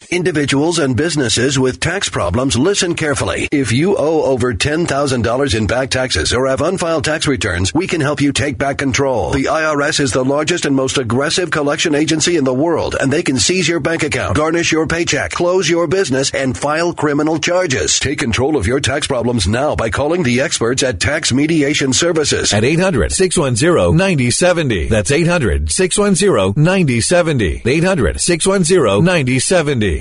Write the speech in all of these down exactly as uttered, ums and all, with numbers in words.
Individuals and businesses with tax problems, listen carefully. If you owe over ten thousand dollars in back taxes or have unfiled tax returns, we can help you take back control. The I R S is the largest and most aggressive collection agency in the world, and they can seize your bank account, garnish your paycheck, close your business, and file criminal charges. Take control of your tax problems now by calling the experts at Tax Mediation Services. At eight hundred, six one zero, nine zero seven zero. That's eight hundred, six one zero, nine zero seven zero. eight hundred, six one zero, nine zero seven zero.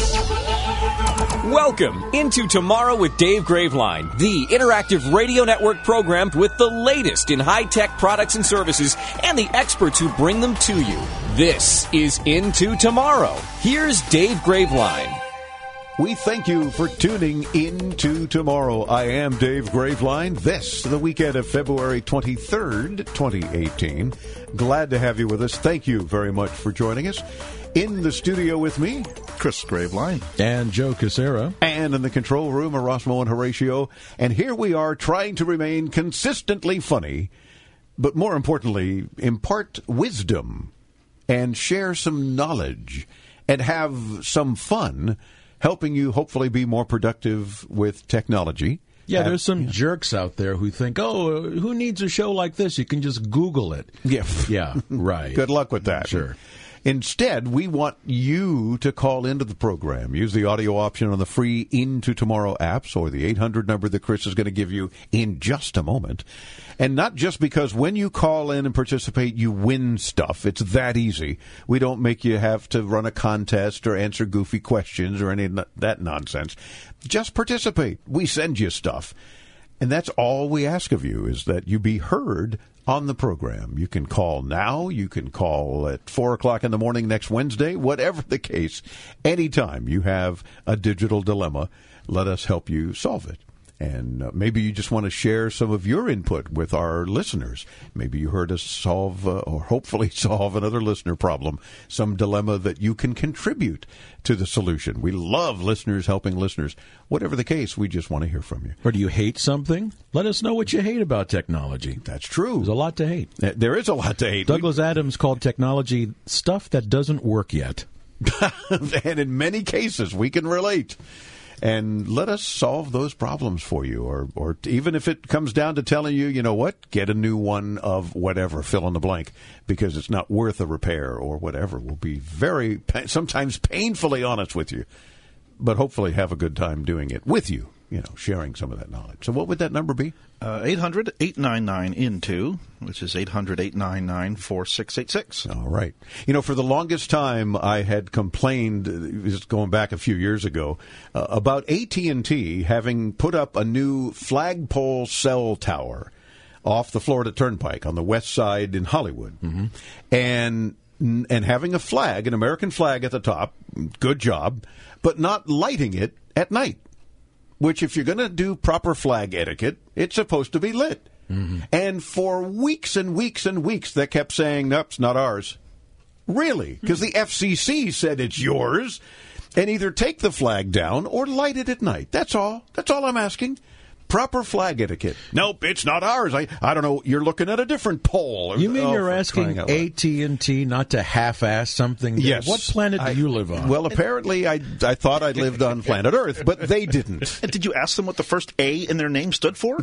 Welcome into Tomorrow with Dave Graveline, the interactive radio network program with the latest in high-tech products and services and the experts who bring them to you. This is Into Tomorrow. Here's Dave Graveline. We thank you for tuning into tomorrow. I am Dave Graveline. This, the weekend of February twenty-third, twenty eighteen. Glad to have you with us. Thank you very much for joining us. In the studio with me, Chris Graveline. And Joe Casera. And in the control room, Erasmo and Horatio. And here we are trying to remain consistently funny, but more importantly, impart wisdom and share some knowledge and have some fun, helping you hopefully be more productive with technology. Yeah, there's some yeah. jerks out there who think, oh, who needs a show like this? You can just Google it. Yeah. Yeah, right. Good luck with that. Sure. Instead, we want you to call into the program. Use the audio option on the free Into Tomorrow apps or the eight hundred number that Chris is going to give you in just a moment. And not just because when you call in and participate, you win stuff. It's that easy. We don't make you have to run a contest or answer goofy questions or any of that nonsense. Just participate. We send you stuff. And that's all we ask of you, is that you be heard on the program. You can call now. You can call at four o'clock in the morning next Wednesday. Whatever the case, anytime you have a digital dilemma, let us help you solve it. And uh, maybe you just want to share some of your input with our listeners. Maybe you heard us solve, uh, or hopefully solve, another listener problem, some dilemma that you can contribute to the solution. We love listeners helping listeners. Whatever the case, we just want to hear from you. Or do you hate something? Let us know what you hate about technology. That's true. There's a lot to hate. Uh, there is a lot to hate. Douglas Adams called technology stuff that doesn't work yet. And in many cases, we can relate. And let us solve those problems for you. Or, or even if it comes down to telling you, you know what, get a new one of whatever, fill in the blank, because it's not worth a repair or whatever. We'll be very, sometimes painfully honest with you, but hopefully have a good time doing it with you, you know, sharing some of that knowledge. So what would that number be? Uh, eight hundred, eight nine nine, I N T O, which is eight hundred, eight nine nine, four six eight six. All right. You know, for the longest time, I had complained, just going back a few years ago, uh, about A T and T having put up a new flagpole cell tower off the Florida Turnpike on the west side in Hollywood. Mm-hmm. And and having a flag, an American flag at the top, good job, but not lighting it at night. Which, if you're going to do proper flag etiquette, it's supposed to be lit. Mm-hmm. And for weeks and weeks and weeks, they kept saying, nope, it's not ours. Really? Because the F C C said it's yours. And either take the flag down or light it at night. That's all. That's all I'm asking. Proper flag etiquette. Nope, it's not ours. I, I don't know. You're looking at a different pole. You mean oh, you're asking A T and T not to half-ass something? Yes. What planet I, do you live on? Well, apparently I, I thought I lived on planet Earth, but they didn't. And did you ask them what the first A in their name stood for?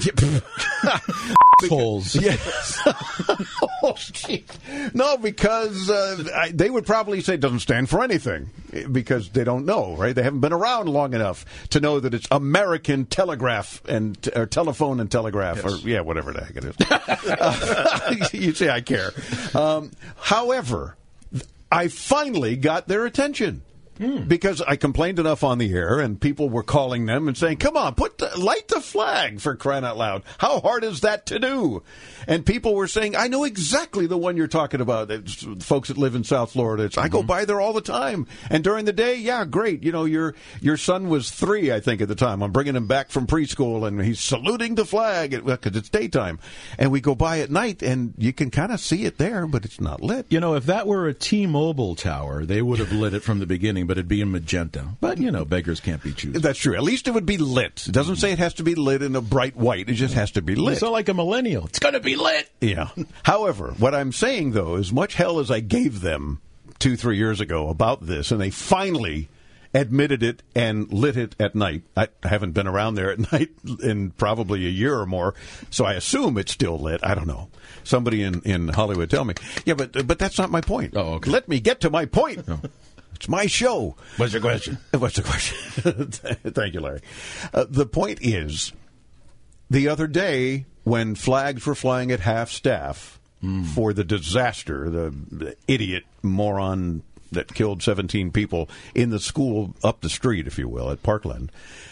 Poles. Yes. Oh, geez. No, because uh, I, they would probably say it doesn't stand for anything because they don't know, right? They haven't been around long enough to know that it's American Telegraph and or Telephone and Telegraph, yes. or yeah, whatever the heck it is. uh, you say I care. Um, however, I finally got their attention. Hmm. Because I complained enough on the air, and people were calling them and saying, come on, put the, light the flag, for crying out loud. How hard is that to do? And people were saying, I know exactly the one you're talking about. It's folks that live in South Florida. It's, mm-hmm. I go by there all the time. And during the day, yeah, great. You know, your your son was three, I think, at the time. I'm bringing him back from preschool, and he's saluting the flag because it's daytime. And we go by at night, and you can kind of see it there, but it's not lit. You know, if that were a T-Mobile tower, they would have lit it from the beginning, but it'd be in magenta. But, you know, beggars can't be choosers. That's true. At least it would be lit. It doesn't say it has to be lit in a bright white. It just has to be lit. It's not like a millennial. It's going to be lit. Yeah. However, what I'm saying, though, is much hell as I gave them two, three years ago about this, and they finally admitted it and lit it at night. I haven't been around there at night in probably a year or more, so I assume it's still lit. I don't know. Somebody in, in Hollywood tell me. Yeah, but but that's not my point. Oh, okay. Let me get to my point. Oh. It's my show. What's your question? What's the question? Thank you, Larry. Uh, the point is, the other day when flags were flying at half-staff mm. for the disaster, the, the idiot moron that killed seventeen people in the school up the street, if you will, at Parkland.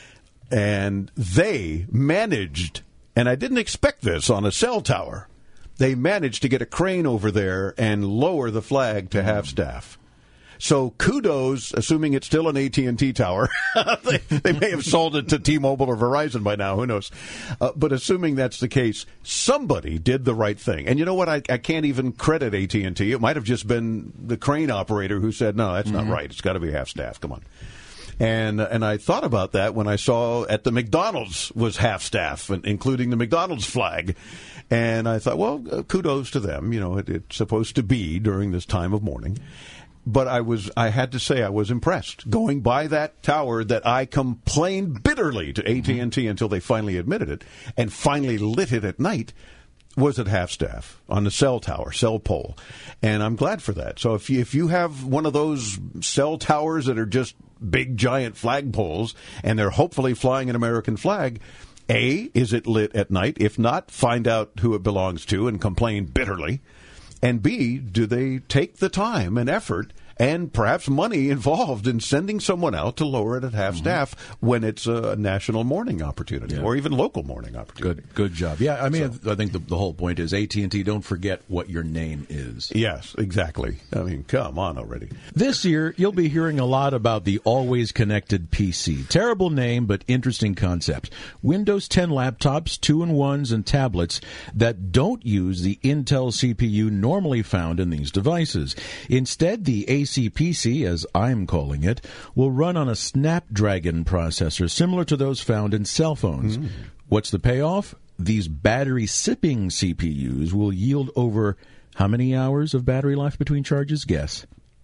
And they managed, and I didn't expect this on a cell tower, they managed to get a crane over there and lower the flag to half-staff. So kudos, assuming it's still an A T and T tower. they, they may have sold it to T-Mobile or Verizon by now. Who knows? Uh, but assuming that's the case, somebody did the right thing. And you know what? I, I can't even credit A T and T. It might have just been the crane operator who said, no, that's mm-hmm. not right. It's got to be half-staff. Come on. And and I thought about that when I saw at the McDonald's was half-staff, including the McDonald's flag. And I thought, well, uh, kudos to them. You know, it, it's supposed to be during this time of mourning. But I was, I had to say I was impressed going by that tower that I complained bitterly to A T and T until they finally admitted it and finally lit it at night, was at half-staff on the cell tower, cell pole. And I'm glad for that. So if you, if you have one of those cell towers that are just big, giant flag poles and they're hopefully flying an American flag, A, is it lit at night? If not, find out who it belongs to and complain bitterly. And B, do they take the time and effort and perhaps money involved in sending someone out to lower it at half-staff mm-hmm. when it's a national mourning opportunity yeah. or even local mourning opportunity? Good good job. Yeah, I mean, so, I think the, the whole point is A T and T, don't forget what your name is. Yes, exactly. I mean, come on already. This year, you'll be hearing a lot about the Always Connected P C. Terrible name, but interesting concept. Windows ten laptops, two-in-ones, and tablets that don't use the Intel C P U normally found in these devices. Instead, the A C P C, as I'm calling it, will run on a Snapdragon processor similar to those found in cell phones. Mm. What's the payoff? These battery-sipping C P Us will yield over how many hours of battery life between charges? Guess.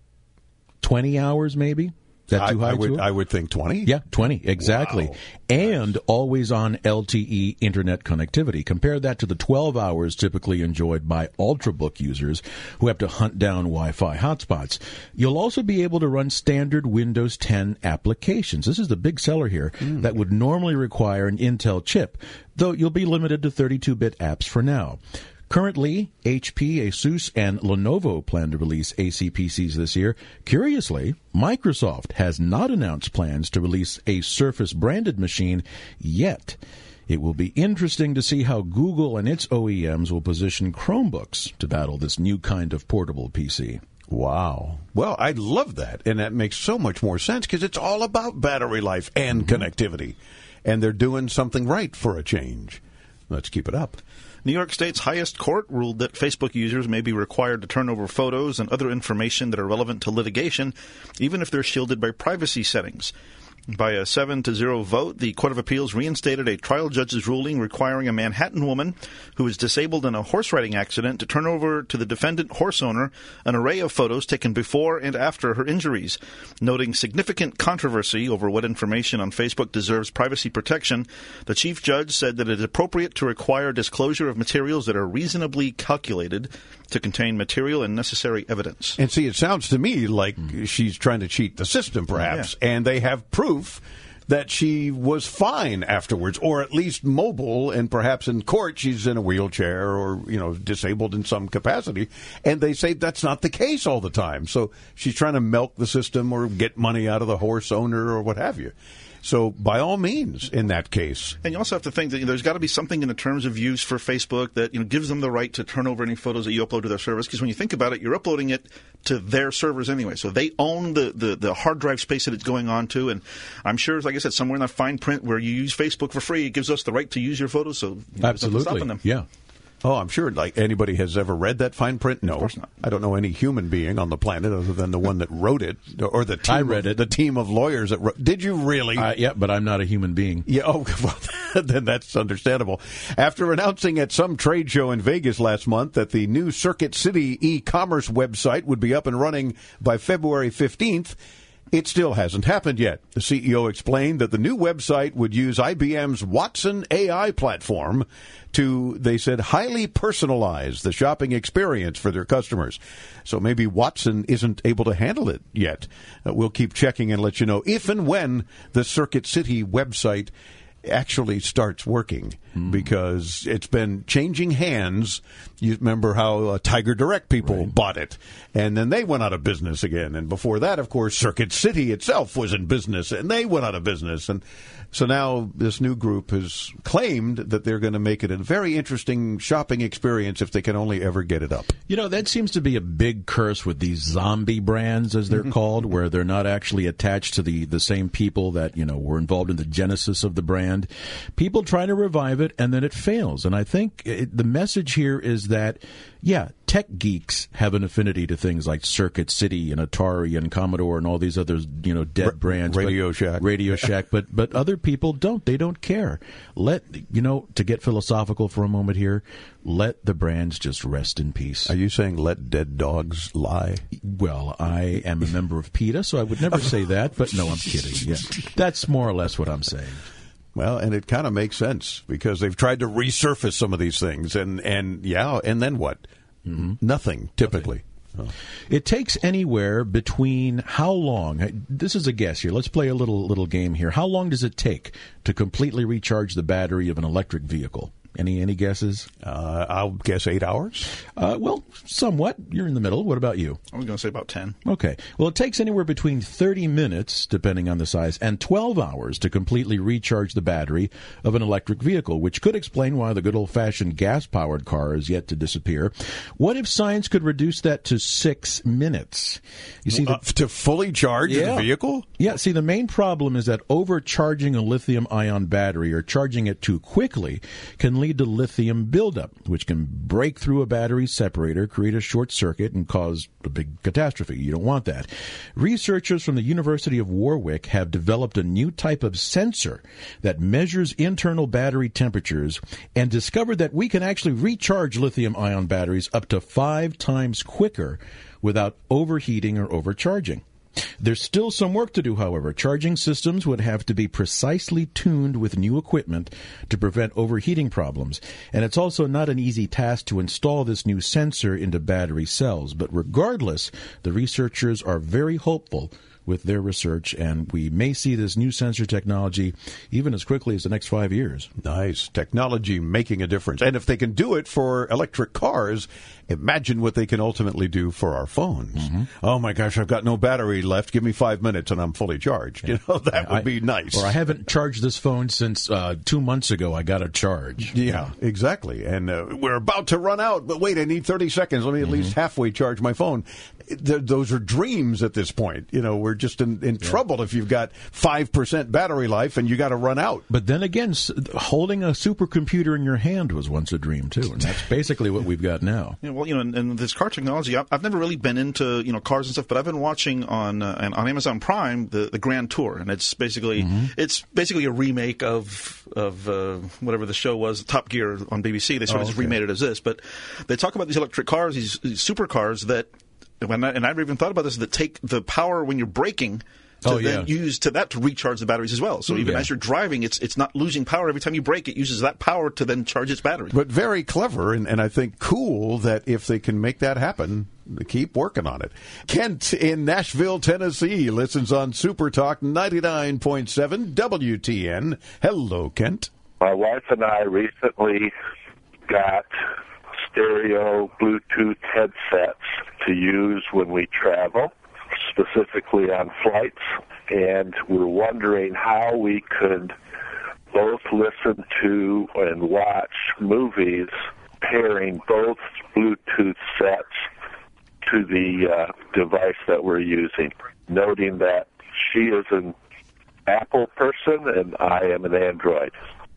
twenty hours, maybe? Is that too I, high? I would, too? I would think twenty. Yeah, twenty, exactly. Wow. And nice. always on L T E internet connectivity. Compare that to the twelve hours typically enjoyed by Ultrabook users who have to hunt down Wi-Fi hotspots. You'll also be able to run standard Windows ten applications. This is the big seller here mm. that would normally require an Intel chip, though you'll be limited to thirty-two bit apps for now. Currently, H P, Asus, and Lenovo plan to release A C P Cs this year. Curiously, Microsoft has not announced plans to release a Surface-branded machine yet. It will be interesting to see how Google and its O E Ms will position Chromebooks to battle this new kind of portable P C. Wow. Well, I love that, and that makes so much more sense because it's all about battery life and mm-hmm. connectivity, and they're doing something right for a change. Let's keep it up. New York State's highest court ruled that Facebook users may be required to turn over photos and other information that are relevant to litigation, even if they're shielded by privacy settings. By a seven to zero vote, the Court of Appeals reinstated a trial judge's ruling requiring a Manhattan woman who was disabled in a horse riding accident to turn over to the defendant horse owner an array of photos taken before and after her injuries. Noting significant controversy over what information on Facebook deserves privacy protection, the chief judge said that it is appropriate to require disclosure of materials that are reasonably calculated to contain material and necessary evidence. And see, it sounds to me like mm. she's trying to cheat the system, perhaps, yeah. and they have proof that she was fine afterwards, or at least mobile, and perhaps in court she's in a wheelchair or, you know, disabled in some capacity, and they say that's not the case all the time. So she's trying to milk the system or get money out of the horse owner or what have you. So, by all means, in that case. And you also have to think that you know, there's got to be something in the terms of use for Facebook that you know gives them the right to turn over any photos that you upload to their service. Because when you think about it, you're uploading it to their servers anyway. So they own the, the, the hard drive space that it's going on to. And I'm sure, like I said, somewhere in that fine print where you use Facebook for free, it gives us the right to use your photos. So, you know, absolutely. Stopping them. Yeah. Oh, I'm sure. Like anybody has ever read that fine print? No, of course not. I don't know any human being on the planet other than the one that wrote it, or the team. I read of, it. The team of lawyers that wrote. Did you really? Uh, yeah, but I'm not a human being. Yeah. Oh, well, then that's understandable. After announcing at some trade show in Vegas last month that the new Circuit City e-commerce website would be up and running by February fifteenth. It still hasn't happened yet. The C E O explained that the new website would use I B M's Watson A I platform to, they said, highly personalize the shopping experience for their customers. So maybe Watson isn't able to handle it yet. Uh, we'll keep checking and let you know if and when the Circuit City website actually starts working, mm. because it's been changing hands. You remember how uh, Tiger Direct people right. bought it, and then they went out of business again. And before that, of course, Circuit City itself was in business, and they went out of business. And so now this new group has claimed that they're going to make it a very interesting shopping experience if they can only ever get it up. You know, that seems to be a big curse with these zombie brands, as they're called, where they're not actually attached to the, the same people that, you know, were involved in the genesis of the brand. People try to revive it, and then it fails. And I think it, the message here is that, yeah, tech geeks have an affinity to things like Circuit City and Atari and Commodore and all these other, you know, dead R- brands. Radio but, Shack. Radio Shack. But, but other people don't. They don't care. Let, you know, to get philosophical for a moment here, let the brands just rest in peace. Are you saying let dead dogs lie? Well, I am a member of PETA, so I would never say that. But no, I'm kidding. Yeah, that's more or less what I'm saying. Well, and it kind of makes sense because they've tried to resurface some of these things, and, and yeah, and then what? Mm-hmm. Nothing, typically. Nothing. Oh. It takes anywhere between how long? This is a guess here. Let's play a little little game here. How long does it take to completely recharge the battery of an electric vehicle? Any any guesses? Uh, I'll guess eight hours. Uh, well, somewhat. You're in the middle. What about you? I was going to say about ten. Okay. Well, it takes anywhere between thirty minutes, depending on the size, and twelve hours to completely recharge the battery of an electric vehicle, which could explain why the good old-fashioned gas-powered car is yet to disappear. What if science could reduce that to six minutes? You see, the, uh, to fully charge yeah. the vehicle? Yeah. See, the main problem is that overcharging a lithium-ion battery or charging it too quickly can lead to lithium buildup, which can break through a battery separator, create a short circuit, and cause a big catastrophe. You don't want that. Researchers from the University of Warwick have developed a new type of sensor that measures internal battery temperatures and discovered that we can actually recharge lithium-ion batteries up to five times quicker without overheating or overcharging. There's still some work to do, however. Charging systems would have to be precisely tuned with new equipment to prevent overheating problems. And it's also not an easy task to install this new sensor into battery cells. But regardless, the researchers are very hopeful with their research, and we may see this new sensor technology even as quickly as the next five years. Nice. Technology making a difference. And if they can do it for electric cars, imagine what they can ultimately do for our phones. Mm-hmm. Oh, my gosh, I've got no battery left. Give me five minutes and I'm fully charged. You know, that would I, be nice. Or I haven't charged this phone since uh, two months ago. I got a charge. Yeah, exactly. And uh, we're about to run out, but wait, I need thirty seconds. Let me at mm-hmm. least halfway charge my phone. Th- those are dreams at this point. You know, we're just in, in yeah. trouble if you've got five percent battery life and you got to run out. But then again, holding a supercomputer in your hand was once a dream, too. And that's basically what we've got now. Yeah, well, you know, and, and this car technology, I've never really been into, you know, cars and stuff, but I've been watching on uh, on Amazon Prime the, the Grand Tour, and it's basically mm-hmm. it's basically a remake of of uh, whatever the show was, Top Gear on B B C. They sort oh, of just okay. remade it as this, but they talk about these electric cars, these, these supercars that, when I, and I've even thought about this, that take the power when you're braking to oh, then yeah. use to that to recharge the batteries as well. So even yeah. as you're driving, it's it's not losing power every time you brake. It uses that power to then charge its battery. But very clever, and, and I think cool that if they can make that happen, keep working on it. Kent in Nashville, Tennessee, listens on Super Talk ninety-nine point seven W T N. Hello, Kent. My wife and I recently got stereo Bluetooth headsets to use when we travel, specifically on flights, and we're wondering how we could both listen to and watch movies pairing both Bluetooth sets to the uh, device that we're using, noting that she is an Apple person and I am an Android.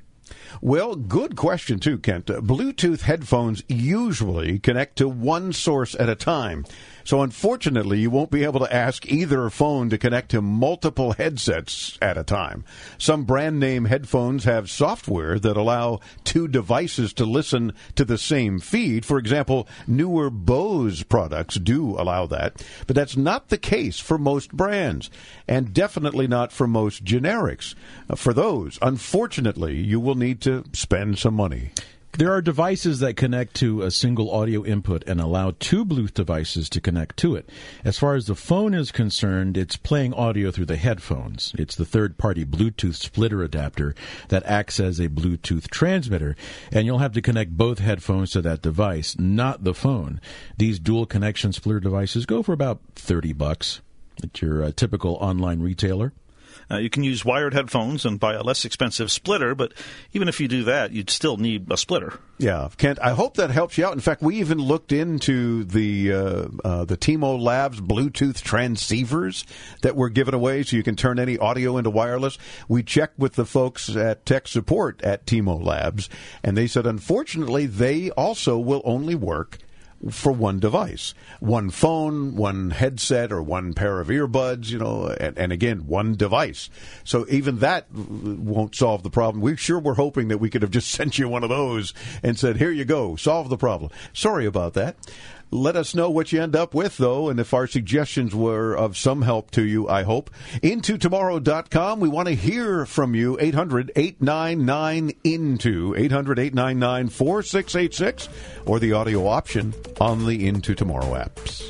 Well, good question, too, Kent. Uh, Bluetooth headphones usually connect to one source at a time. So unfortunately, you won't be able to ask either phone to connect to multiple headsets at a time. Some brand name headphones have software that allow two devices to listen to the same feed. For example, newer Bose products do allow that, but that's not the case for most brands, and definitely not for most generics. Uh, for those, unfortunately, you will need to spend some money. There are devices that connect to a single audio input and allow two Bluetooth devices to connect to it. As far as the phone is concerned, it's playing audio through the headphones. It's the third-party Bluetooth splitter adapter that acts as a Bluetooth transmitter, and you'll have to connect both headphones to that device, not the phone. These dual connection splitter devices go for about thirty bucks at your uh, typical online retailer. Uh, you can use wired headphones and buy a less expensive splitter, but even if you do that, you'd still need a splitter. Yeah, Kent, I hope that helps you out. In fact, we even looked into the uh, uh, the T M O Labs Bluetooth transceivers that were given away so you can turn any audio into wireless. We checked with the folks at tech support at T M O Labs, and they said, unfortunately, they also will only work for one device, one phone, one headset, or one pair of earbuds, you know, and, and again, one device. So even that won't solve the problem. We sure were hoping that we could have just sent you one of those and said, here you go, solve the problem. Sorry about that. Let us know what you end up with, though, and if our suggestions were of some help to you, I hope. into tomorrow dot com. We want to hear from you. eight hundred, eight nine nine, I N T O. eight hundred, eight nine nine, four six eight six. Or the audio option on the Into Tomorrow apps.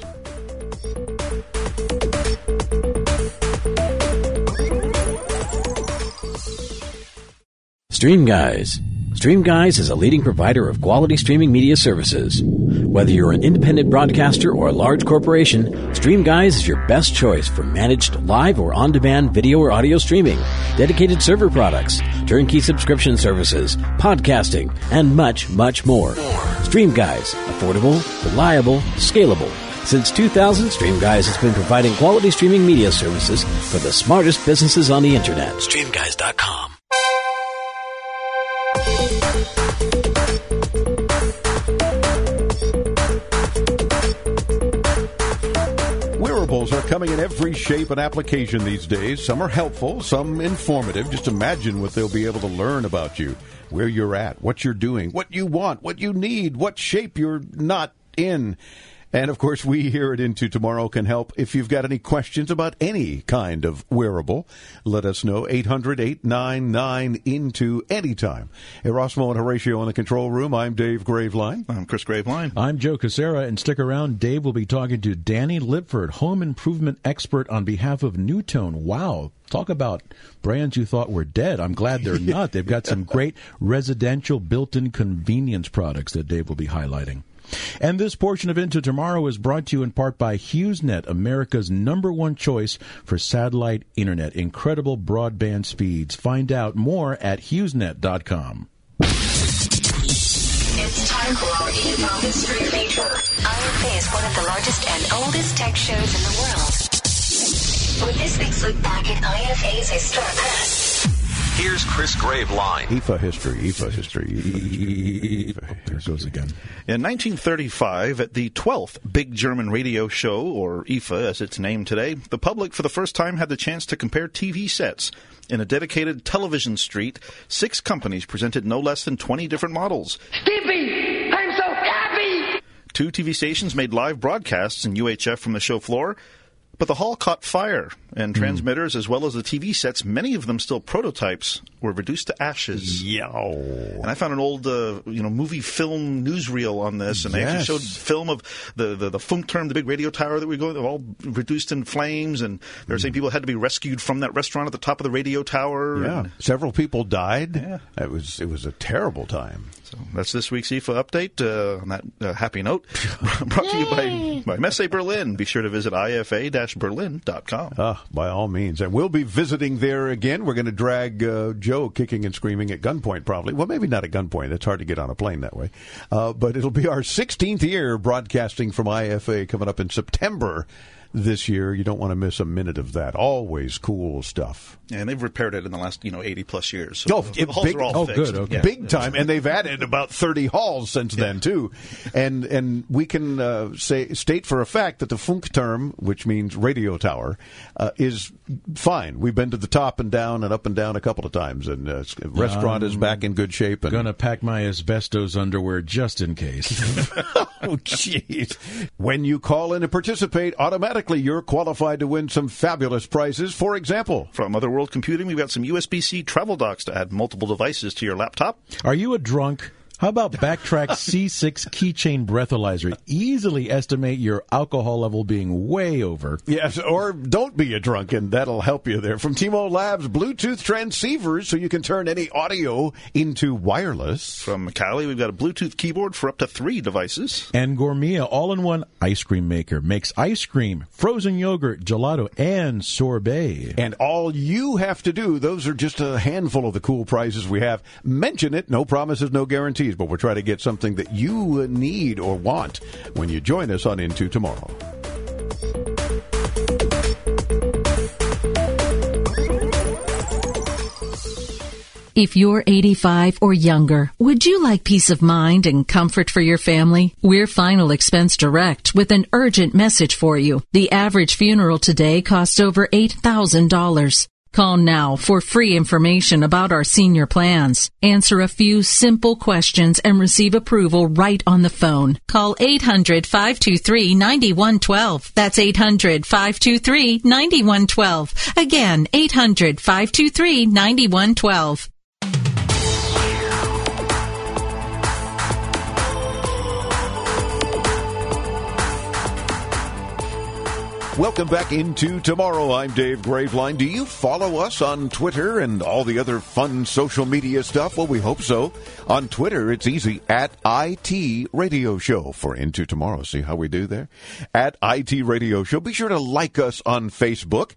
Stream Guys. Stream Guys is a leading provider of quality streaming media services. Whether you're an independent broadcaster or a large corporation, Stream Guys is your best choice for managed live or on-demand video or audio streaming, dedicated server products, turnkey subscription services, podcasting, and much, much more. Stream Guys. Affordable, reliable, scalable. Since two thousand, Stream Guys has been providing quality streaming media services for the smartest businesses on the Internet. stream guys dot com. Wearables are coming in every shape and application these days. Some are helpful, some informative. Just imagine what they'll be able to learn about you, where you're at, what you're doing, what you want, what you need, what shape you're not in. And, of course, we here at Into Tomorrow can help. If you've got any questions about any kind of wearable, let us know. eight hundred, eight nine nine, I N T O anytime. Erasmo and Horatio in the control room. I'm Dave Graveline. I'm Chris Graveline. I'm Joe Casera, and stick around. Dave will be talking to Danny Lipford, home improvement expert on behalf of Newtone. Wow. Talk about brands you thought were dead. I'm glad they're not. They've got some great residential built-in convenience products that Dave will be highlighting. And this portion of Into Tomorrow is brought to you in part by HughesNet, America's number one choice for satellite internet. Incredible broadband speeds. Find out more at hughes net dot com. It's time for our Info History Feature. I F A is one of the largest and oldest tech shows in the world. With this week's look back at I F A's historic past. Here's Chris Graveline. I F A history, I F A history. I F A. There it goes again. In nineteen thirty-five, at the twelfth Big German Radio Show, or I F A as it's named today, the public for the first time had the chance to compare T V sets. In a dedicated television street, six companies presented no less than twenty different models. Skippy! I'm so happy! Two T V stations made live broadcasts in U H F from the show floor. But the hall caught fire, and transmitters, mm. as well as the T V sets, many of them still prototypes, were reduced to ashes. Yow. And I found an old, uh, you know, movie film newsreel on this, and yes. they actually showed film of the, the, the Funkturm, the big radio tower that we go, all reduced in flames, and they were mm. saying people had to be rescued from that restaurant at the top of the radio tower. Yeah, and several people died. Yeah. It was, it was a terrible time. So that's this week's I F A update. Uh, on that uh, happy note, brought to you by, by Messe Berlin. Be sure to visit I F A Berlin dot com. Ah, by all means. And we'll be visiting there again. We're going to drag uh, Joe kicking and screaming at gunpoint, probably. Well, maybe not at gunpoint. It's hard to get on a plane that way. Uh, but it'll be our sixteenth year broadcasting from I F A coming up in September. this year. You don't want to miss a minute of that. Always cool stuff. And they've repaired it in the last, you know, eighty plus years. So oh, the it, halls big, are all oh fixed. good. Okay. Yeah. Big time. And they've added about thirty halls since yeah. then, too. And and we can uh, say state for a fact that the Funkturm, which means radio tower, uh, is fine. We've been to the top and down and up and down a couple of times. And uh, the restaurant um, is back in good shape. And going to pack my asbestos underwear just in case. Oh, jeez. When you call in and participate, automatically you're qualified to win some fabulous prizes. For example, from Other World Computing, we've got some U S B C travel docks to add multiple devices to your laptop. Are you a drunk? How about Backtrack C six Keychain Breathalyzer? Easily estimate your alcohol level being way over. Yes, or don't be a drunk, and that'll help you there. From T-Mo Labs, Bluetooth transceivers, so you can turn any audio into wireless. From Macali, we've got a Bluetooth keyboard for up to three devices. And Gourmia all-in-one ice cream maker makes ice cream, frozen yogurt, gelato, and sorbet. And all you have to do, those are just a handful of the cool prizes we have. Mention it, no promises, no guarantees. But we're trying to get something that you need or want when you join us on Into Tomorrow. If you're eighty-five or younger, would you like peace of mind and comfort for your family? We're Final Expense Direct with an urgent message for you. The average funeral today costs over eight thousand dollars. Call now for free information about our senior plans. Answer a few simple questions and receive approval right on the phone. Call eight hundred, five two three, nine one one two. That's eight hundred, five two three, nine one one two. Again, eight hundred, five two three, nine one one two. Welcome back Into Tomorrow. I'm Dave Graveline. Do you follow us on Twitter and all the other fun social media stuff? Well, we hope so. On Twitter, it's easy, at I T Radio Show for Into Tomorrow. See how we do there? At I T Radio Show. Be sure to like us on Facebook,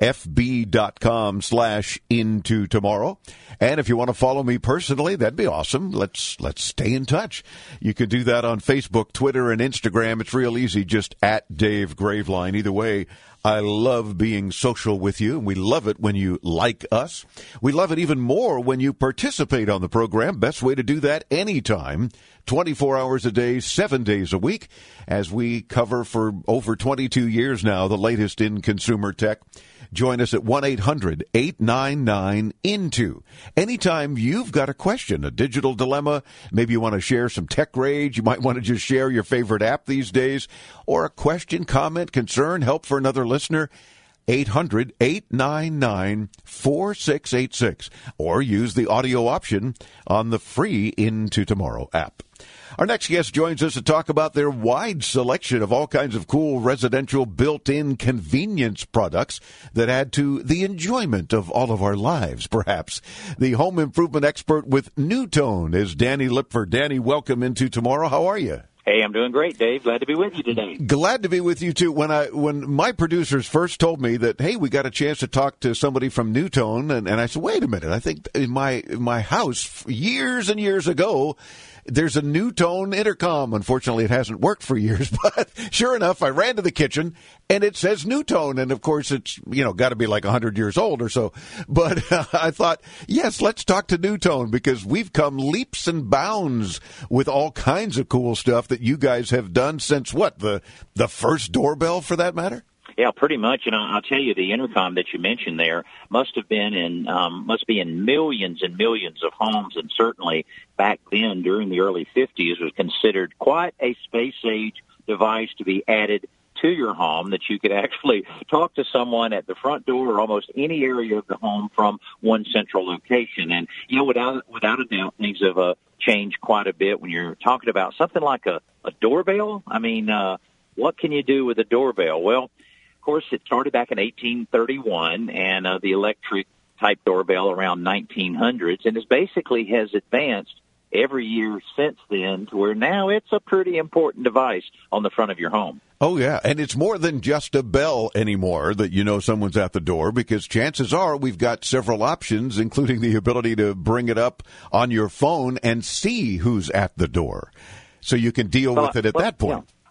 fb.com slash Into Tomorrow. And if you want to follow me personally, that'd be awesome. Let's let's stay in touch. You can do that on Facebook, Twitter, and Instagram. It's real easy, just at Dave Graveline. Either way, I love being social with you, and we love it when you like us. We love it even more when you participate on the program. Best way to do that anytime, twenty-four hours a day, seven days a week, as we cover for over twenty-two years now the latest in consumer tech. Join us at one eight hundred, eight nine nine, I N T O. Anytime you've got a question, a digital dilemma, maybe you want to share some tech rage, you might want to just share your favorite app these days, or a question, comment, concern, help for another listener, eight hundred, eight nine nine, four six eight six, or use the audio option on the free Into Tomorrow app. Our next guest joins us to talk about their wide selection of all kinds of cool residential built-in convenience products that add to the enjoyment of all of our lives, perhaps. The home improvement expert with NewTone is Danny Lipford. Danny, welcome Into Tomorrow. How are you? Hey, I'm doing great, Dave. Glad to be with you today. Glad to be with you, too. When I when my producers first told me that, hey, we got a chance to talk to somebody from NewTone, and, and I said, wait a minute, I think in my in my house years and years ago, there's a NewTone intercom. Unfortunately, it hasn't worked for years, but sure enough, I ran to the kitchen, and it says NewTone, and of course, it's, you know, got to be like one hundred years old or so. But uh, I thought, yes, let's talk to NewTone, because we've come leaps and bounds with all kinds of cool stuff that you guys have done since, what, the the first doorbell, for that matter? Yeah, pretty much. And I'll tell you, the intercom that you mentioned there must have been in, um, must be in millions and millions of homes. And certainly back then, during the early fifties, was considered quite a space-age device to be added to your home, that you could actually talk to someone at the front door or almost any area of the home from one central location. And, you know, without, without a doubt, things have uh, changed quite a bit when you're talking about something like a, a doorbell. I mean, uh, what can you do with a doorbell? Well, of course, it started back in eighteen thirty-one, and uh, the electric type doorbell around nineteen hundreds, and it basically has advanced every year since then to where now it's a pretty important device on the front of your home. Oh, yeah, and it's more than just a bell anymore that you know someone's at the door, because chances are we've got several options, including the ability to bring it up on your phone and see who's at the door, so you can deal well, with it at well, that point. Yeah.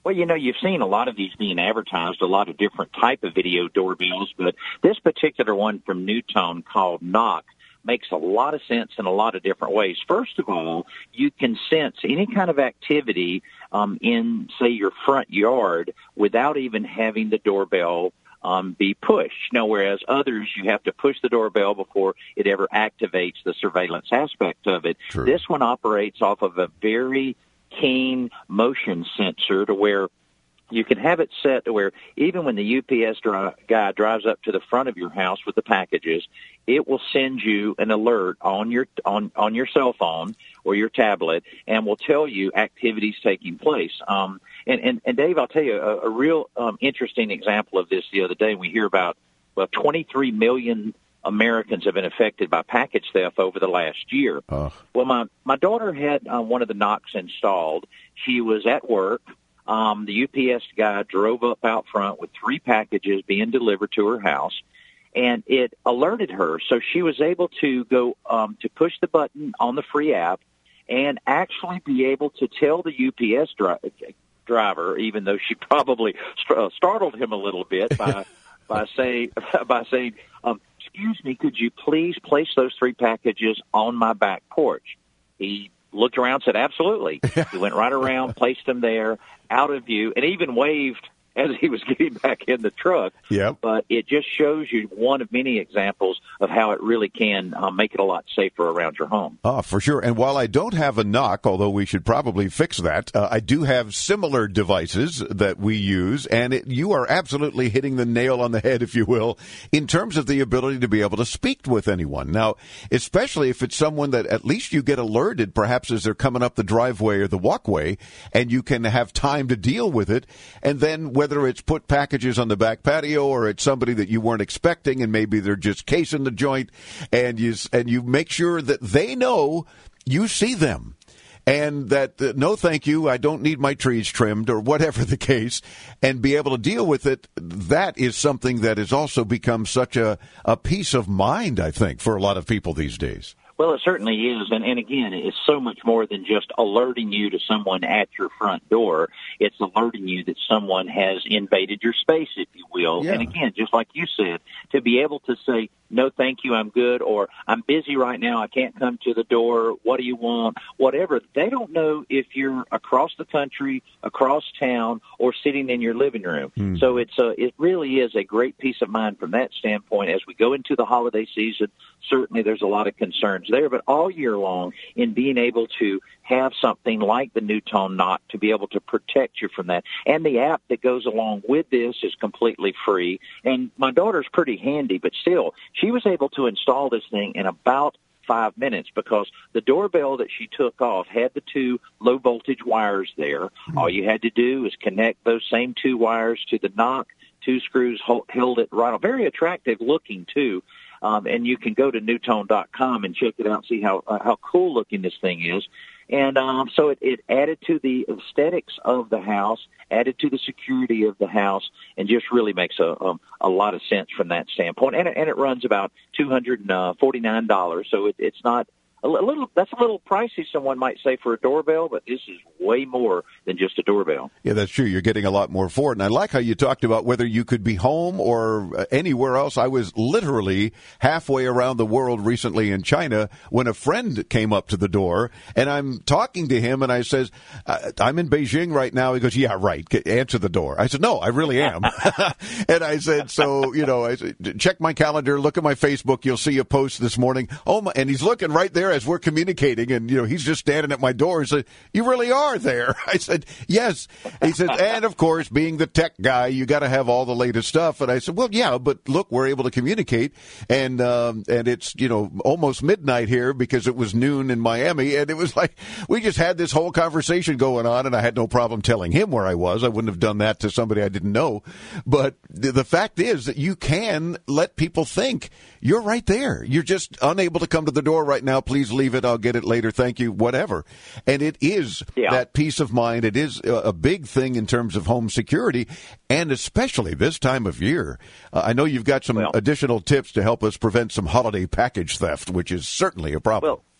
Well, you know, you've seen a lot of these being advertised, a lot of different type of video doorbells, but this particular one from NewTone called Knock makes a lot of sense in a lot of different ways. First of all, you can sense any kind of activity um, in, say, your front yard without even having the doorbell um, be pushed. Now, whereas others, you have to push the doorbell before it ever activates the surveillance aspect of it. True. This one operates off of a very keen motion sensor to where you can have it set to where even when the U P S dri- guy drives up to the front of your house with the packages, it will send you an alert on your on, on your cell phone or your tablet and will tell you activities taking place. Um, and, and, and Dave, I'll tell you a, a real um, interesting example of this the other day. We hear about, well, twenty-three million Americans have been affected by package theft over the last year. Uh. Well, my, my daughter had uh, one of the knocks installed. She was at work. Um, the U P S guy drove up out front with three packages being delivered to her house, and it alerted her. So she was able to go um, to push the button on the free app and actually be able to tell the U P S dri- driver, even though she probably st- uh, startled him a little bit by by saying by saying, um, "Excuse me, could you please place those three packages on my back porch?" He looked around, said, absolutely. He went right around, placed them there, out of view, and even waved as he was getting back in the truck. Yep. But it just shows you one of many examples of how it really can uh, make it a lot safer around your home. Oh, for sure. And while I don't have a knock, although we should probably fix that, uh, I do have similar devices that we use, and it, you are absolutely hitting the nail on the head, if you will, in terms of the ability to be able to speak with anyone. Now, especially if it's someone that at least you get alerted, perhaps as they're coming up the driveway or the walkway, and you can have time to deal with it, and then whether Whether it's put packages on the back patio or it's somebody that you weren't expecting and maybe they're just casing the joint, and you and you make sure that they know you see them and that uh, no thank you, I don't need my trees trimmed or whatever the case, and be able to deal with it. That is something that has also become such a, a peace of mind, I think, for a lot of people these days. Well, it certainly is. And, and again, it's so much more than just alerting you to someone at your front door. It's alerting you that someone has invaded your space, if you will. Yeah. And again, just like you said, to be able to say, no, thank you, I'm good, or I'm busy right now, I can't come to the door, what do you want, whatever. They don't know if you're across the country, across town, or sitting in your living room. Mm. So it's a, it really is a great peace of mind from that standpoint. As we go into the holiday season, certainly there's a lot of concerns there, but all year long, in being able to have something like the NewTone Knock to be able to protect you from that. And the app that goes along with this is completely free. And my daughter's pretty handy, but still, she was able to install this thing in about five minutes because the doorbell that she took off had the two low voltage wires there. Mm-hmm. All you had to do is connect those same two wires to the knock. Two screws hold, held it right on. Very attractive looking, too. Um, and you can go to newtone dot com and check it out and see how uh, how cool looking this thing is. And um, so it, it added to the aesthetics of the house, added to the security of the house, and just really makes a a, a lot of sense from that standpoint. And it, and it runs about two hundred forty-nine dollars, so it, it's not a little. That's a little pricey, someone might say, for a doorbell, but this is way more than just a doorbell. Yeah, that's true. You're getting a lot more for it. And I like how you talked about whether you could be home or anywhere else. I was literally halfway around the world recently in China when a friend came up to the door, and I'm talking to him, and I says, I'm in Beijing right now. He goes, yeah, right. Answer the door. I said, no, I really am. And I said, so, you know, I said, check my calendar, look at my Facebook. You'll see a post this morning. Oh, my, and he's looking right there as we're communicating, and, you know, he's just standing at my door and said, you really are there? I said, yes. He said, and of course, being the tech guy, you got to have all the latest stuff. And I said, well, yeah, but look, we're able to communicate, and um, and it's, you know, almost midnight here because it was noon in Miami, and it was like we just had this whole conversation going on, and I had no problem telling him where I was. I wouldn't have done that to somebody I didn't know. But the, the fact is that you can let people think you're right there. You're just unable to come to the door right now. Please leave it. I'll get it later. Thank you. Whatever. And it is yeah. that peace of mind. It is a big thing in terms of home security, and especially this time of year. Uh, I know you've got some well, additional tips to help us prevent some holiday package theft, which is certainly a problem. Well,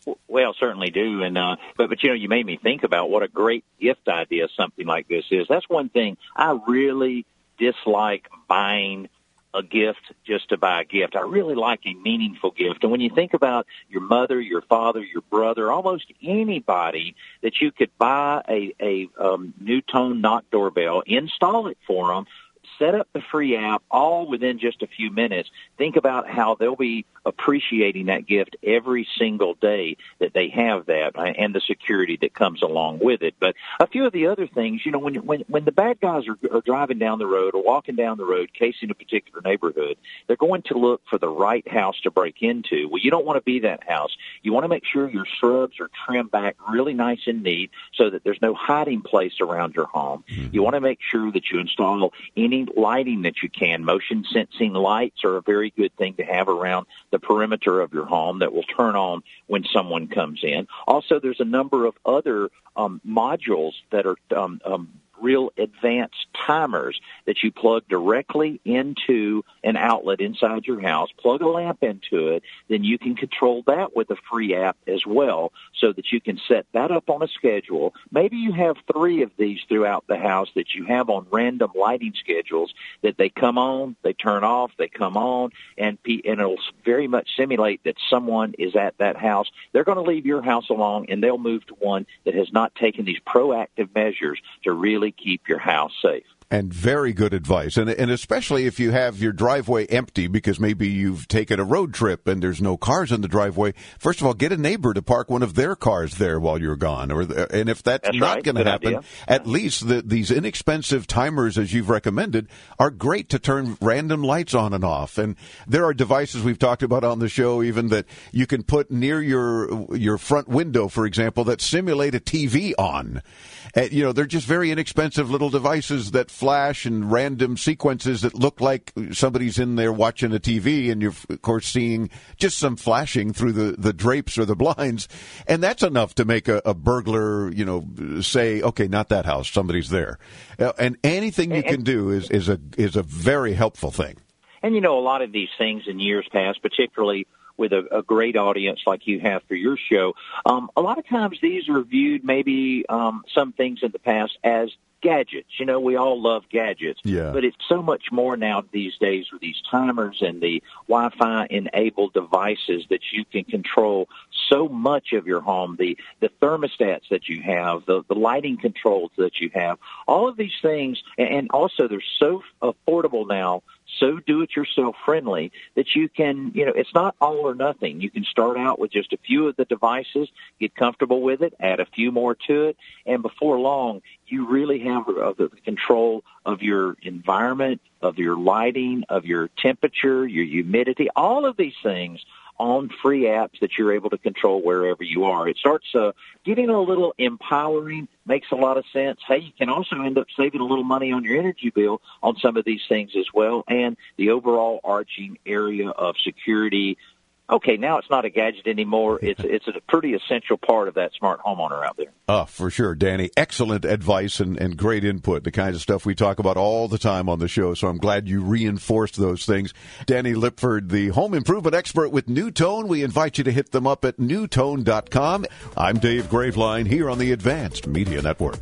Well, certainly do, and uh, but but you know, you made me think about what a great gift idea something like this is. That's one thing I really dislike buying a gift just to buy a gift. I really like a meaningful gift, and when you think about your mother, your father, your brother, almost anybody that you could buy a a um, new tone knock doorbell, install it for them, set up the free app, all within just a few minutes. Think about how they'll be appreciating that gift every single day that they have that, and the security that comes along with it. But a few of the other things, you know, when when when the bad guys are, are driving down the road or walking down the road, casing a particular neighborhood, they're going to look for the right house to break into. Well, you don't want to be that house. You want to make sure your shrubs are trimmed back really nice and neat so that there's no hiding place around your home. Mm-hmm. You want to make sure that you install any lighting that you can. Motion sensing lights are a very good thing to have around the perimeter of your home that will turn on when someone comes in. Also, there's a number of other um, modules that are um, um, real advanced timers that you plug directly into an outlet inside your house, plug a lamp into it, then you can control that with a free app as well so that you can set that up on a schedule. Maybe you have three of these throughout the house that you have on random lighting schedules that they come on, they turn off, they come on, and, and it'll very much simulate that someone is at that house. They're going to leave your house alone, and they'll move to one that has not taken these proactive measures to really keep your house safe. And very good advice. And and especially if you have your driveway empty because maybe you've taken a road trip and there's no cars in the driveway. First of all, get a neighbor to park one of their cars there while you're gone. Or And if that's, that's not right. going to happen, idea. At yeah. least the, these inexpensive timers, as you've recommended, are great to turn random lights on and off. And there are devices we've talked about on the show even that you can put near your your front window, for example, that simulate a T V on. And, you know, they're just very inexpensive little devices that flash and random sequences that look like somebody's in there watching a T V, and you're, of course, seeing just some flashing through the, the drapes or the blinds. And that's enough to make a, a burglar, you know, say, okay, not that house, somebody's there. Uh, and anything you can do is, is a is a very helpful thing. And, you know, a lot of these things in years past, particularly with a, a great audience like you have for your show, um, a lot of times these are viewed maybe um, some things in the past as gadgets. You know, we all love gadgets, yeah. but it's so much more now these days with these timers and the Wi-Fi enabled devices that you can control so much of your home, the, the thermostats that you have, the, the lighting controls that you have, all of these things, and also they're so affordable now, so do-it-yourself friendly that you can, you know, it's not all or nothing. You can start out with just a few of the devices, get comfortable with it, add a few more to it, and before long, you really have uh, the control of your environment, of your lighting, of your temperature, your humidity, all of these things on free apps that you're able to control wherever you are. It starts uh, getting a little empowering, makes a lot of sense. Hey, you can also end up saving a little money on your energy bill on some of these things as well, and the overall arching area of security. Okay, now it's not a gadget anymore. It's it's a pretty essential part of that smart homeowner out there. Oh, for sure, Danny. Excellent advice and, and great input, the kind of stuff we talk about all the time on the show, so I'm glad you reinforced those things. Danny Lipford, the home improvement expert with NewTone. We invite you to hit them up at new tone dot com. I'm Dave Graveline here on the Advanced Media Network.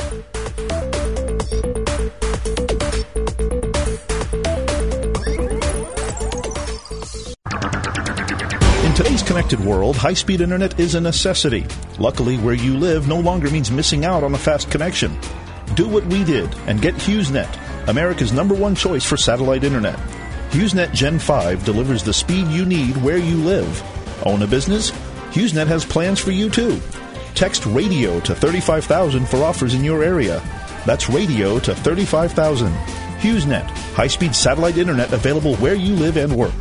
In today's connected world, high-speed internet is a necessity. Luckily, where you live no longer means missing out on a fast connection. Do what we did and get HughesNet, America's number one choice for satellite internet. HughesNet Gen five delivers the speed you need where you live. Own a business? HughesNet has plans for you too. Text RADIO to thirty-five thousand for offers in your area. That's RADIO to thirty-five thousand. HughesNet, high-speed satellite internet available where you live and work.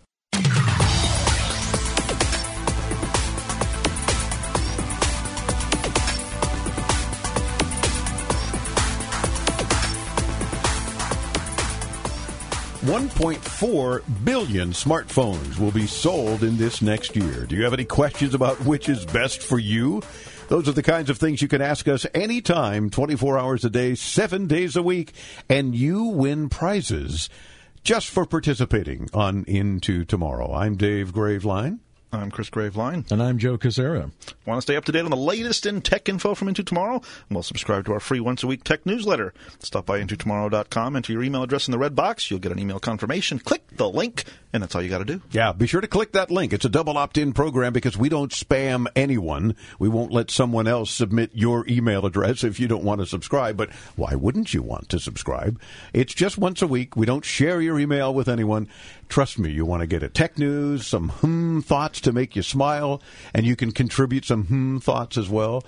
one point four billion smartphones will be sold in this next year. Do you have any questions about which is best for you? Those are the kinds of things you can ask us anytime, twenty-four hours a day, seven days a week, and you win prizes just for participating on Into Tomorrow. I'm Dave Graveline. I'm Chris Graveline. And I'm Joe Casera. Want to stay up to date on the latest in tech info from Into Tomorrow? Well, subscribe to our free once-a-week tech newsletter. Stop by into tomorrow dot com, enter your email address in the red box. You'll get an email confirmation. Click the link, and that's all you got to do. Yeah, be sure to click that link. It's a double opt-in program because we don't spam anyone. We won't let someone else submit your email address if you don't want to subscribe. But why wouldn't you want to subscribe? It's just once a week. We don't share your email with anyone. Trust me, you want to get a tech news, some hmm thoughts to make you smile, and you can contribute some hmm thoughts as well,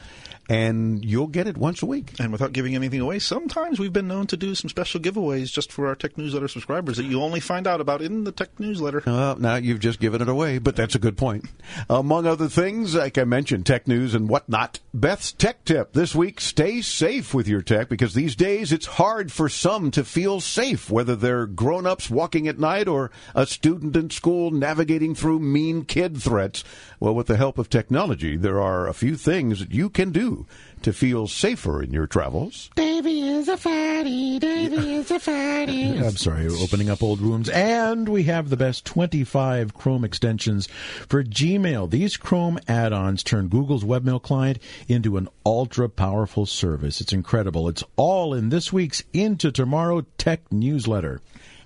and you'll get it once a week. And without giving anything away, sometimes we've been known to do some special giveaways just for our tech newsletter subscribers that you only find out about in the tech newsletter. Uh, now you've just given it away, but that's a good point. Among other things, like I mentioned, tech news and whatnot, Beth's tech tip this week: stay safe with your tech, because these days it's hard for some to feel safe, whether they're grown-ups walking at night or a student in school navigating through mean kid threats. Well, with the help of technology, there are a few things that you can do to feel safer in your travels. Davy is a fatty, Davy is a fatty. I'm sorry, we're opening up old wounds. And we have the best twenty-five Chrome extensions for Gmail. These Chrome add-ons turn Google's webmail client into an ultra-powerful service. It's incredible. It's all in this week's Into Tomorrow Tech Newsletter.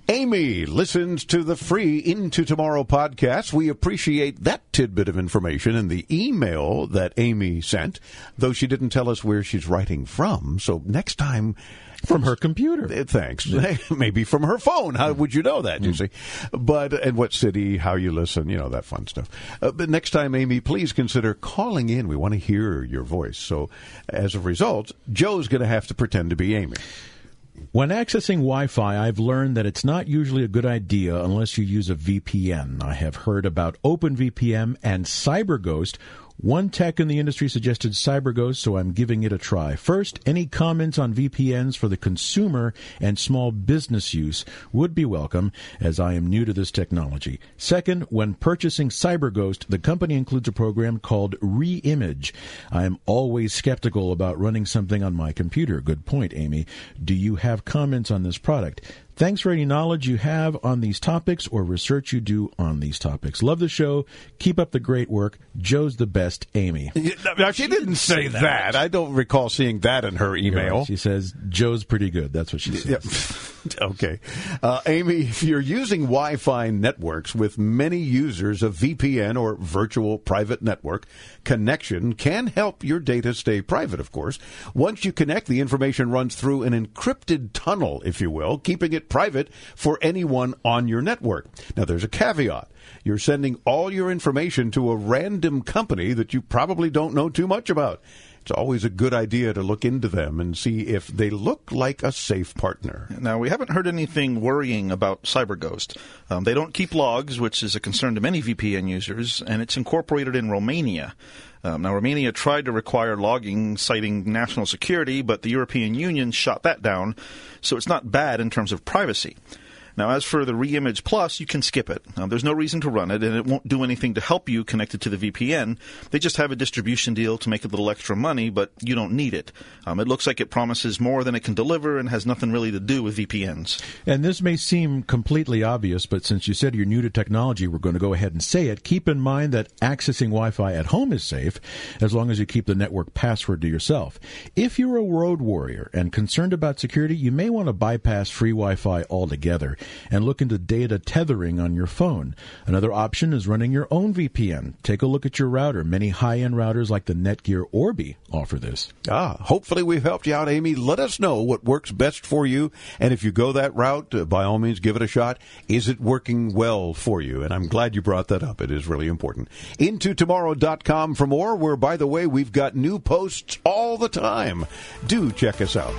Amy listens to the free Into Tomorrow podcast. We appreciate that tidbit of information in the email that Amy sent, though she didn't tell us where she's writing from. So next time... From her computer. Thanks. Maybe from her phone. How would you know that, you mm. see? But, and what city, how you listen, you know, that fun stuff. Uh, but next time, Amy, please consider calling in. We want to hear your voice. So as a result, Joe's going to have to pretend to be Amy. When accessing Wi-Fi, I've learned that it's not usually a good idea unless you use a V P N. I have heard about OpenVPN and CyberGhost. One tech in the industry suggested CyberGhost, so I'm giving it a try. First, any comments on V P Ns for the consumer and small business use would be welcome, as I am new to this technology. Second, when purchasing CyberGhost, the company includes a program called Reimage. I am always skeptical about running something on my computer. Good point, Amy. Do you have comments on this product? Thanks for any knowledge you have on these topics or research you do on these topics. Love the show. Keep up the great work. Joe's the best, Amy. Now, she didn't say that. that. I don't recall seeing that in her email. Right. She says, Joe's pretty good. That's what she says. Yep. Okay. Uh, Amy, if you're using Wi-Fi networks with many users, a V P N or virtual private network connection can help your data stay private, of course. Once you connect, the information runs through an encrypted tunnel, if you will, keeping it private for anyone on your network. Now, there's a caveat. You're sending all your information to a random company that you probably don't know too much about. It's always a good idea to look into them and see if they look like a safe partner. Now, we haven't heard anything worrying about CyberGhost. Um, they don't keep logs, which is a concern to many V P N users, and it's incorporated in Romania. Um, now, Romania tried to require logging, citing national security, but the European Union shot that down, so it's not bad in terms of privacy. Now, as for the Reimage Plus, you can skip it. Um, there's no reason to run it, and it won't do anything to help you connected to the V P N. They just have a distribution deal to make a little extra money, but you don't need it. Um, it looks like it promises more than it can deliver and has nothing really to do with V P Ns. And this may seem completely obvious, but since you said you're new to technology, we're going to go ahead and say it. Keep in mind that accessing Wi-Fi at home is safe, as long as you keep the network password to yourself. If you're a road warrior and concerned about security, you may want to bypass free Wi-Fi altogether and look into data tethering on your phone. Another option is running your own V P N. Take a look at your router. Many high-end routers like the Netgear Orbi offer this. Ah, hopefully we've helped you out, Amy. Let us know what works best for you, and if you go that route, uh, by all means, give it a shot. Is it working well for you? And I'm glad you brought that up. It is really important. into tomorrow dot com for more, where, by the way, we've got new posts all the time. Do check us out.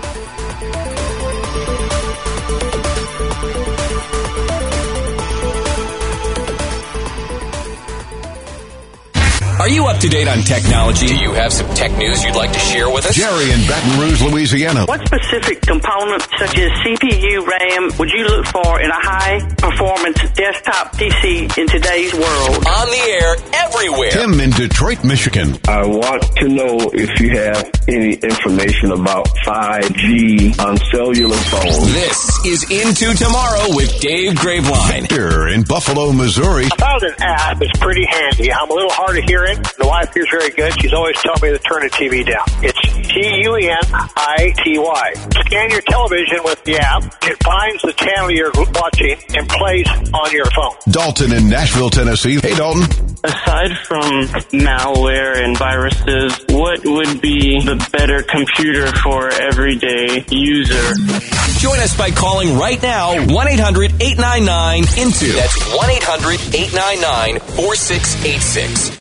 Are you up to date on technology? Do you have some tech news you'd like to share with us? Jerry in Baton Rouge, Louisiana. What specific components such as C P U, RAM would you look for in a high-performance desktop P C in today's world? On the air every everywhere. Tim in Detroit, Michigan. I want to know if you have any information about five G on cellular phones. This is Into Tomorrow with Dave Graveline. Here in Buffalo, Missouri. I found an app. It's pretty handy. I'm a little hard of hearing. The wife hears very good. She's always telling me to turn the T V down. It's T U N I T Y. Scan your television with the app. It finds the channel you're watching and plays on your phone. Dalton in Nashville, Tennessee. Hey, Dalton. Aside from malware and viruses, what would be the better computer for everyday user? Join us by calling right now, one eight hundred eight nine nine I N T O. That's one eight hundred eight nine nine four six eight six.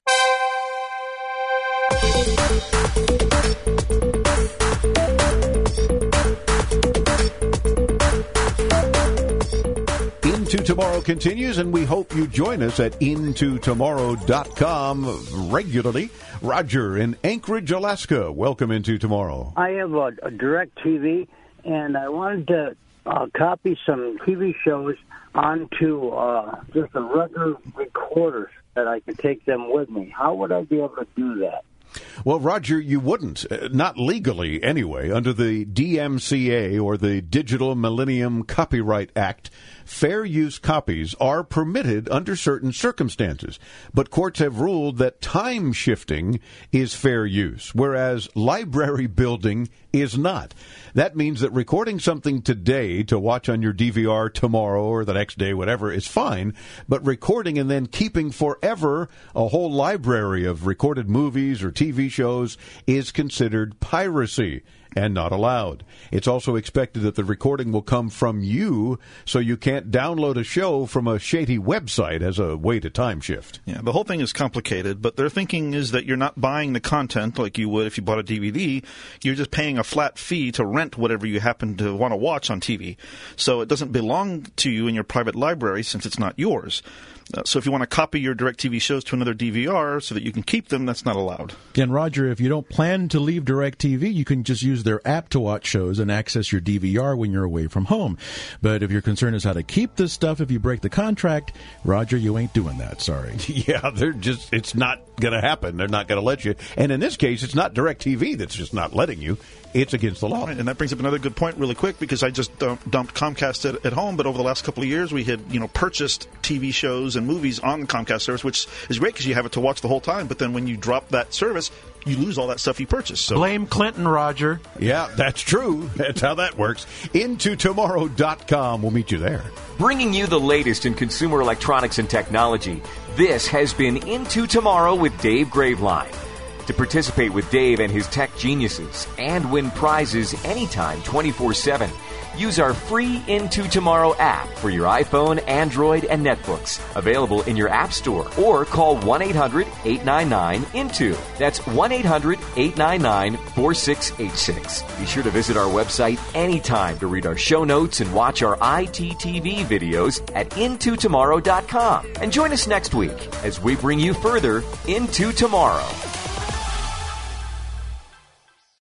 Into Tomorrow continues, and we hope you join us at into tomorrow dot com regularly. Roger in Anchorage, Alaska. Welcome Into Tomorrow. I have a, a direct T V, and I wanted to uh, copy some T V shows onto uh, just a regular recorder that I could take them with me. How would I be able to do that? Well, Roger, you wouldn't. Uh, not legally, anyway. Under the D M C A, or the Digital Millennium Copyright Act, fair use copies are permitted under certain circumstances. But courts have ruled that time shifting is fair use, whereas library building is not. That means that recording something today to watch on your D V R tomorrow or the next day, whatever, is fine. But recording and then keeping forever a whole library of recorded movies or T V shows is considered piracy and not allowed. It's also expected that the recording will come from you, so you can't download a show from a shady website as a way to time shift. Yeah, the whole thing is complicated, but their thinking is that you're not buying the content like you would if you bought a D V D. You're just paying a flat fee to rent whatever you happen to want to watch on T V. So it doesn't belong to you in your private library since it's not yours. Uh, so if you want to copy your DirecTV shows to another D V R so that you can keep them, that's not allowed. And Roger, if you don't plan to leave DirecTV, you can just use their app to watch shows and access your D V R when you're away from home. But if your concern is how to keep this stuff if you break the contract, Roger, you ain't doing that. Sorry. Yeah, they're just, it's not going to happen. They're not going to let you. And in this case, it's not DirecTV that's just not letting you. It's against the law. Right, and that brings up another good point really quick, because I just dumped, dumped Comcast at, at home, but over the last couple of years we had, you know, purchased T V shows and movies on the Comcast service, which is great because you have it to watch the whole time, but then when you drop that service, you lose all that stuff you purchased. So. Blame Clinton, Roger. Yeah, that's true. That's how that works. into tomorrow dot com. We'll meet you there. Bringing you the latest in consumer electronics and technology, this has been Into Tomorrow with Dave Graveline. To participate with Dave and his tech geniuses and win prizes anytime twenty-four seven, use our free Into Tomorrow app for your iPhone, Android, and netbooks. Available in your app store, or call one eight hundred eight nine nine I N T O. That's one eight hundred eight nine nine four six eight six. Be sure to visit our website anytime to read our show notes and watch our I T T V videos at into tomorrow dot com. And join us next week as we bring you further Into Tomorrow.